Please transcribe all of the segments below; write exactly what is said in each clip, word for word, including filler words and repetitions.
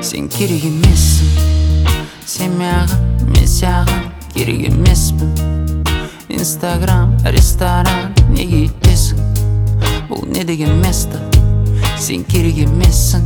Сен керек емессің, сен маған, мен саған керек емеспін. Инстаграм, ресторан, неге етесің? Бұл не деген место? Сен керек емессің,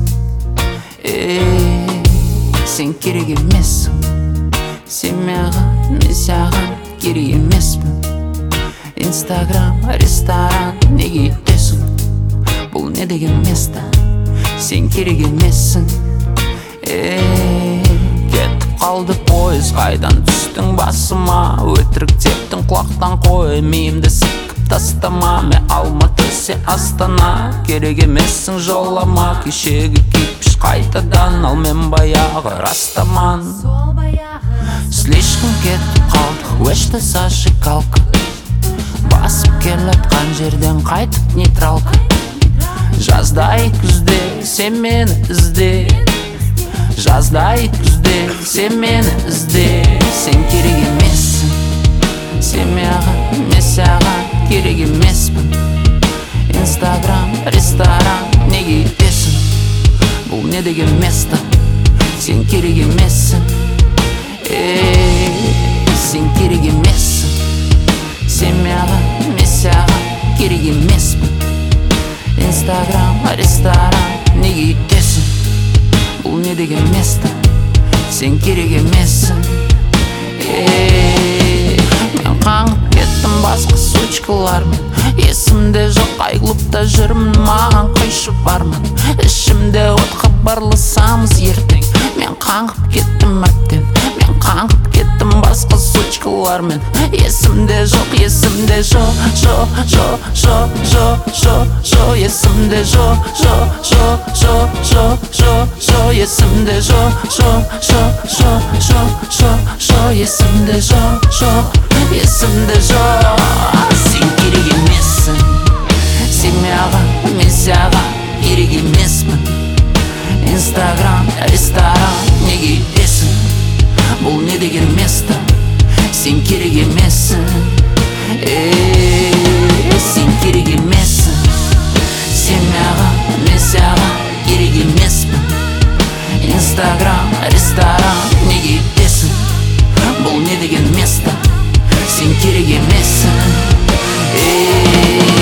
ей, сен керек емессің. Сен маған, мен саған керек емеспін. Инстаграм, ресторан, неге етесің? Бұл не деген место? Сен керек емессің, ей. Кетіп қалды пойыз, қайдан түстің басыма? Өтірік тектің құлақтан қой, миымды сілкіп тастама. Мен Алматы, сен Астана, керек емессің жолама. Кешегі кипіш қайтадан, ал мен баяғы растаман. Слишком кетіп қалдық, өшті зажигалка. Басып келатқан жерден қайтып нейтралка. Жаздай күзде сен мені ізде, жаздай күзде сен мені ізде. Сен керек емессің, сен маған, мен саған керек емеспін. Инстаграм, ресторан, неге етесің? Бұл не деген место? Сен керек емессің, ей, сен керек емессің. Сен маған, мен саған керек емеспін. Инстаграм, ресторан, неге етесің? Бұл не деген место? Сен керек емессің, ей. Мен қаңып кеттім басқа сучкалармен. Есімде жоқ, қай клубта жүрмін, маған қойшы бармын. Ішімде от, хабарласамыз ертең. Мен қаңып кеттім әптен, мен қаңып кеттім басқа сучкалармен. Есімде жоқ, есімде жо, жо, жо, жо, жо, жо, жо. Есімде жо, жо, жо, жо, жо, жо, жо. Есімде жо, жо, жо, жо, жо, жо, жо. Есімде жо, жо, есімде жо. Сен керек емессің, сен маған, мен саған керек емеспін. Инстаграм, ресторан, неге етесің? Бұл не деген место? Сен керек емессің, ей, сен керек емессің. Сен маған, мен саған керек емеспін. Инстаграм, ресторан, неге етесің? Бұл не деген место? Сен керек емессің, ей.